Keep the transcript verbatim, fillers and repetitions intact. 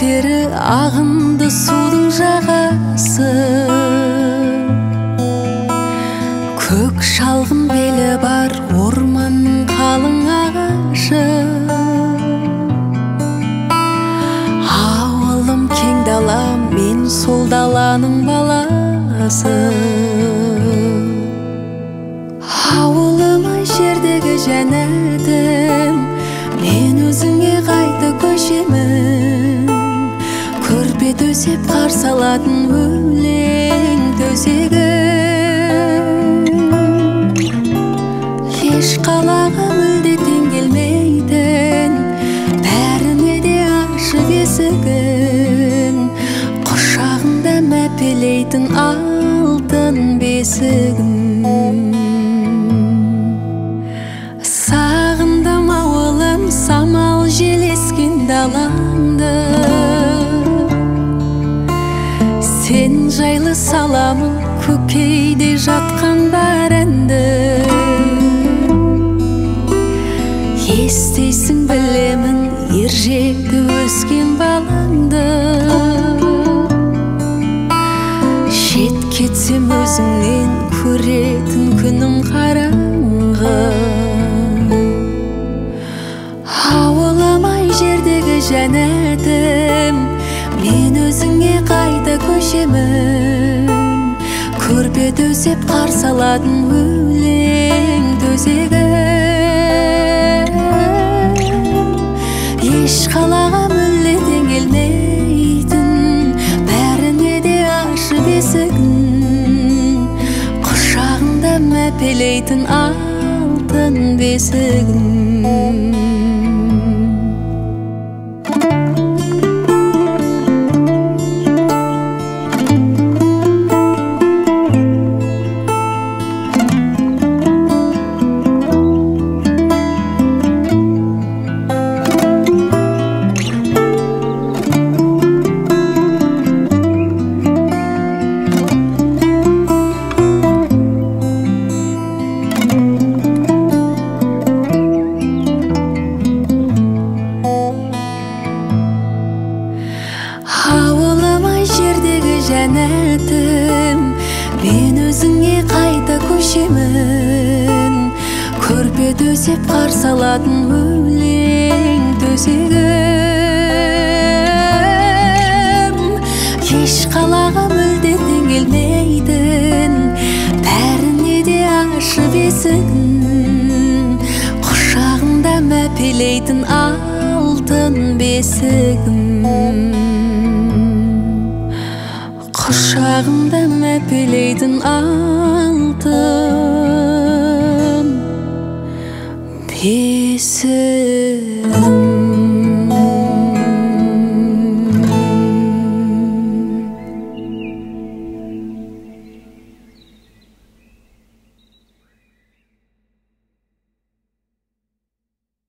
көтері ағынды судың жағасы. Көк шалғын белі бар орманның қалың ағашы. Ауылым кең дала, мен сол даланың баласы. Ауылыма жердегі жәннатым, мен өзіңе қайта көшемін. Көрпе төсеп қарсы алатын өлең төсегім. Еш қалаға мүлде тең келмейтін, бәріне де ашық есігін. Құшағында мәпелейтін алтын бесігім. Сағындым ауылым, самал желескен далаңды. Сен жайлы саламын көкейде жатқан бар әнді. Естейсің білемін ер жетті өскен балаңды. Жет кетсем өзіңнен көретін күнім қараңғы. Ауылым-ай жердегі жәннатым, мен өзіңе қайта көшемін. Көрпе төсеп қарсы алатын өлең төсегім. Еш қалаға мүлде тең келмейтін, бәріне де ашық есігін. Құшағында мәпелейтін алтын бесігім. Ауылым-ай жердегі жәннатым, мен өзіңе қайта көшемін. Көрпе төсеп қарсы алатын өлең төсегім. Еш қалаға мүлде тең келмейтін, бәріне де ашық есігін. Құшағында мәпелейтін алтын бесігім. Құшағында мәпелейтін алтын бесігім.